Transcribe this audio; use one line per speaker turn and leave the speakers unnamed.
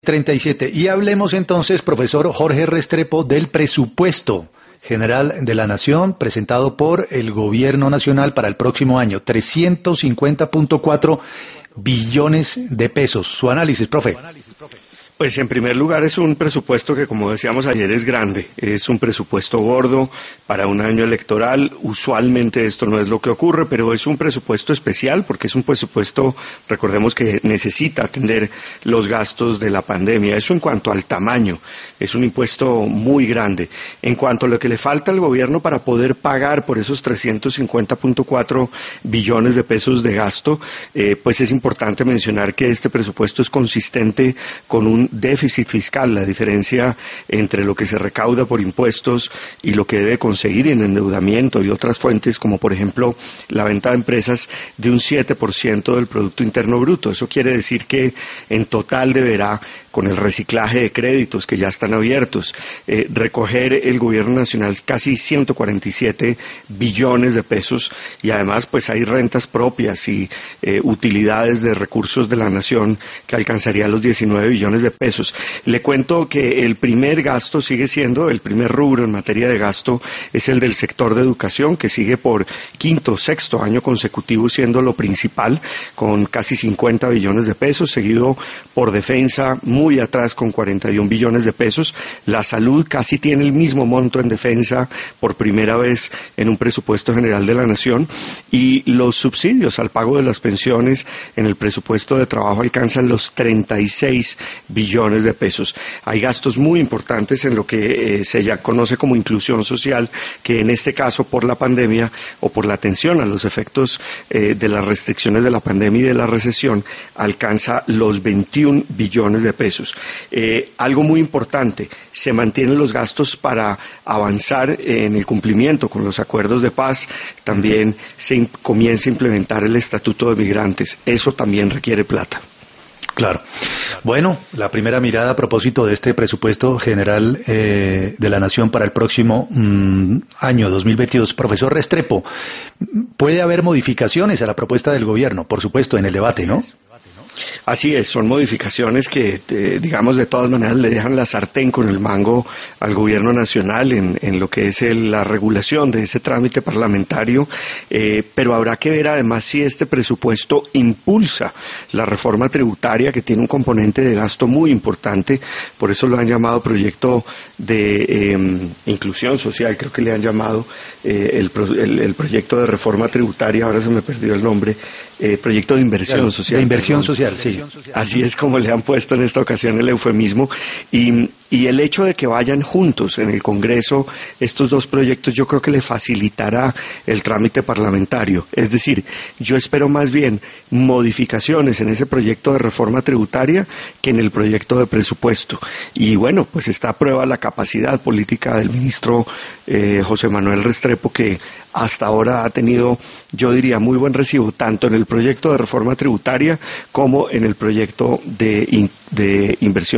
37. Y hablemos entonces, profesor Jorge Restrepo, del presupuesto general de la Nación presentado por el Gobierno Nacional para el próximo año, 350.4 billones de pesos. Su análisis, profe.
Pues en primer lugar es un presupuesto que, como decíamos ayer, es grande, es un presupuesto gordo para un año electoral. Usualmente esto no es lo que ocurre, pero es un presupuesto especial porque es un presupuesto, recordemos, que necesita atender los gastos de la pandemia. Eso en cuanto al tamaño, es un impuesto muy grande. En cuanto a lo que le falta al gobierno para poder pagar por esos 350.4 billones de pesos de gasto, pues es importante mencionar que este presupuesto es consistente con un déficit fiscal, la diferencia entre lo que se recauda por impuestos y lo que debe conseguir en endeudamiento y otras fuentes, como por ejemplo la venta de empresas, de un 7% del Producto Interno Bruto. Eso quiere decir que en total deberá, con el reciclaje de créditos que ya están abiertos, recoger el gobierno nacional casi 147 billones de pesos, y además pues hay rentas propias y utilidades de recursos de la nación que alcanzaría los 19 billones de pesos. Le cuento que el primer gasto sigue siendo, el primer rubro en materia de gasto es el del sector de educación, que sigue por quinto o sexto año consecutivo siendo lo principal, con casi 50 billones de pesos, seguido por defensa, muy atrás con 41 billones de pesos. La salud casi tiene el mismo monto en defensa por primera vez en un presupuesto general de la nación, y los subsidios al pago de las pensiones en el presupuesto de trabajo alcanzan los 36 billones de pesos. Hay gastos muy importantes en lo que se ya conoce como inclusión social, que en este caso por la pandemia o por la atención a los efectos de las restricciones de la pandemia y de la recesión alcanza los 21 billones de pesos. Algo muy importante, se mantienen los gastos para avanzar en el cumplimiento con los acuerdos de paz. También se comienza a implementar el Estatuto de Migrantes. Eso también requiere plata.
Claro. Bueno, la primera mirada a propósito de este presupuesto general de la Nación para el próximo año 2022. Profesor Restrepo, puede haber modificaciones a la propuesta del gobierno, por supuesto, en el debate, ¿no?
Así es, son modificaciones que, digamos, de todas maneras le dejan la sartén con el mango al gobierno nacional en lo que es la regulación de ese trámite parlamentario, pero habrá que ver además si este presupuesto impulsa la reforma tributaria, que tiene un componente de gasto muy importante. Por eso lo han llamado proyecto de inclusión social, creo que le han llamado el proyecto de reforma tributaria, ahora se me perdió el nombre, proyecto de inversión social.
De inversión social, sí.
Así es como le han puesto en esta ocasión el eufemismo, y el hecho de que vayan juntos en el Congreso estos dos proyectos, yo creo que le facilitará el trámite parlamentario. Es decir, yo espero más bien modificaciones en ese proyecto de reforma tributaria que en el proyecto de presupuesto. Y bueno, pues está a prueba la capacidad política del ministro José Manuel Restrepo, que hasta ahora ha tenido, yo diría, muy buen recibo, tanto en el proyecto de reforma tributaria como en el proyecto de inversión